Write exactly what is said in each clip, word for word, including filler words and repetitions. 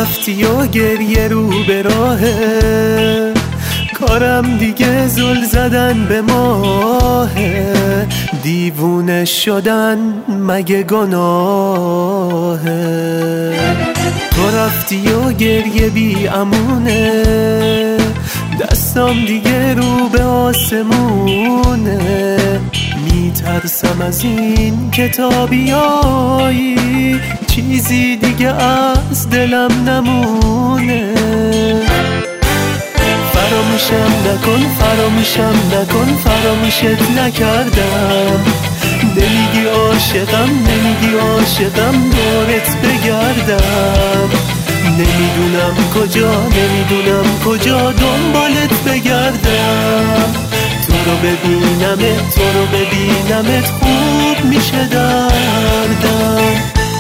رفتی و گریه رو به راهه، کارم دیگه زل زدن به ماهه، دیوونه شدن مگه گناهه. تو رفتی و گریه بی امونه، دستم دیگه رو به آسمونه، میترسم از این که تا بیایی چیزی دیگه از دلم نمونه. فراموشم نکن فراموشم نکن فراموشت نکردم، نمیگی عاشقم نمیگی عاشقم دورت بگردم، نمیدونم کجا نمیدونم کجا دنبالت بگردم. تو رو ببینمت تو رو ببینمت خوب میشه دردم.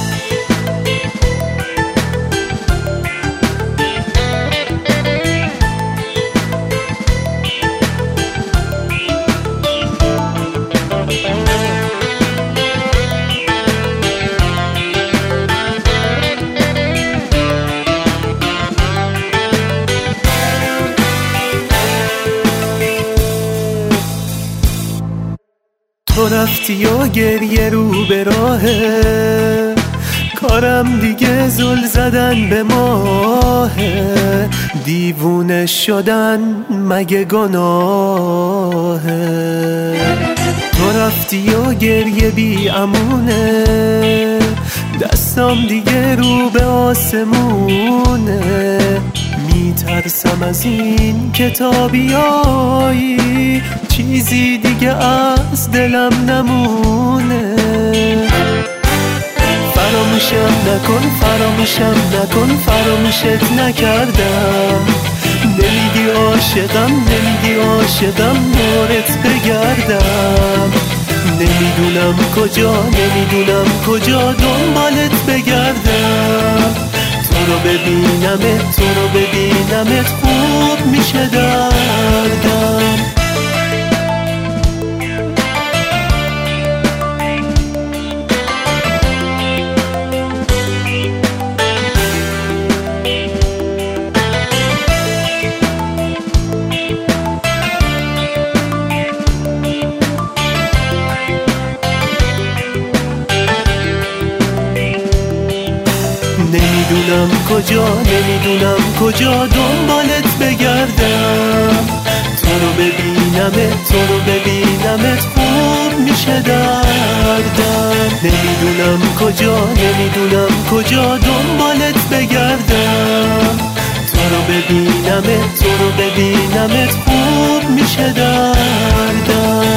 تو رفتی و گریه رو به راهه، کارم دیگه زل زدن به ماهه، دیوونه شدن مگه گناهه. تو رفتی و گریه بی امونه، دستم دیگه رو به آسمونه، میترسم از این که تا بیایی چیزی دیگه از دلم نمونه. فراموشم نکن فراموشم نکن فراموشت نکردم، نمیگی عاشقم نمیگی عاشقم دورت بگردم، نمیدونم کجا نمیدونم کجا دنبالت بگردم. تو رو ببینمت تو رو ببینمت خوب میشه دردم. نمیدونم کجا نمیدونم کجا دنبالت بگردم. تو رو ببینمت تو رو ببینمت خوب میشه دردم. نمیدونم کجا نمیدونم کجا دنبالت بگردم. تو رو ببینمت تو رو ببینمت خوب میشه دردم.